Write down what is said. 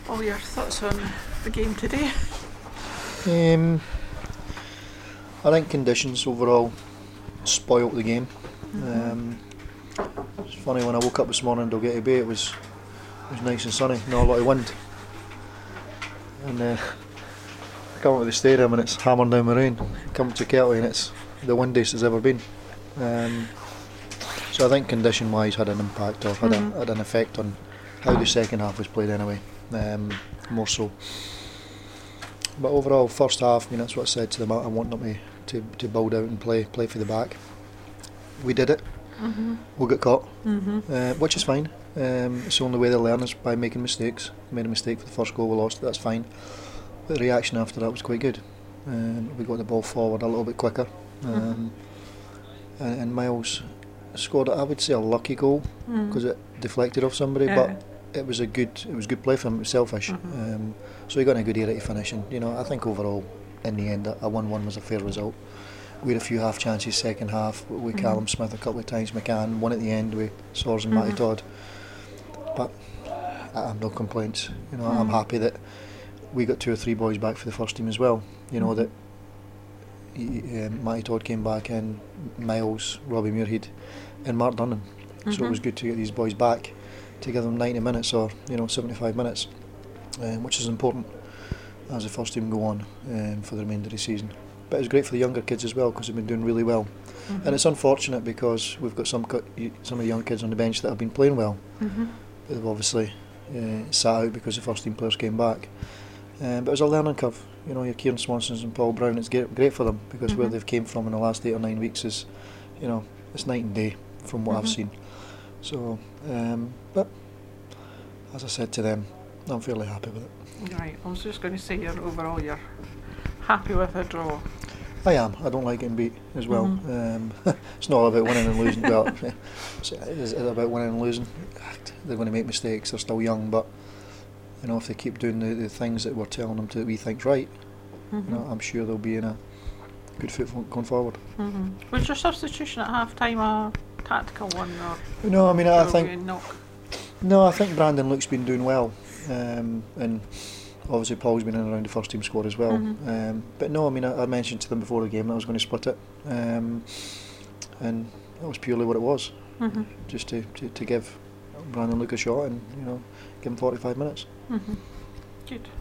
All your thoughts on the game today? I think conditions overall spoilt the game. It's funny, when I woke up this morning to get to Bay, it was nice and sunny, not a lot of wind. And I come up to the stadium and it's hammering down with rain. Come to Kelty and it's the windiest it's ever been. So I think condition wise had an impact, or had an effect on how the second half was played anyway, more so. But overall, first half, that's what I said to them. I want them to build out and play for the back. We did it. We got caught, which is fine. It's the only way they learn is by making mistakes. We made a mistake for the first goal, we lost it, that's fine. But the reaction after that was quite good. We got the ball forward a little bit quicker. And Miles scored, I would say, a lucky goal because it deflected off somebody, but it was good play from him. It was selfish. So he got in a good area to finish, and I think overall in the end a 1-1 was a fair result. We had a few half chances second half with Callum Smith a couple of times, McCann, one at the end with Soares and Matty Todd, but I have no complaints. I'm happy that we got 2 or 3 boys back for the first team as well. That Matty Todd came back in, Miles, Robbie Muirhead and Mark Dunnan. So it was good to get these boys back, to give them 90 minutes or 75 minutes, which is important as the first team go on for the remainder of the season. But it's great for the younger kids as well, because they've been doing really well. And it's unfortunate because we've got some of the young kids on the bench that have been playing well, but they've obviously sat out because the first team players came back. But it was a learning curve. Your Kieran Swansons and Paul Brown, it's great for them, because where they've came from in the last 8 or 9 weeks is, it's night and day from what I've seen. So, but as I said to them, I'm fairly happy with it. Right, I was just going to say you're happy with a draw. I am. I don't like getting beat as well. It's not about winning and losing. Well, it's about winning and losing. They're going to make mistakes. They're still young, but if they keep doing the things that we're telling them that we think's right, I'm sure they'll be in a good foot going forward. Was your substitution at half time a tactical one, or? No, I think Brandon Luke's been doing well, and obviously Paul's been in and around the first team squad as well. But no, I mentioned to them before the game that I was going to split it, and that was purely what it was, just to give Brandon Luke a shot and give him 45 minutes. Good.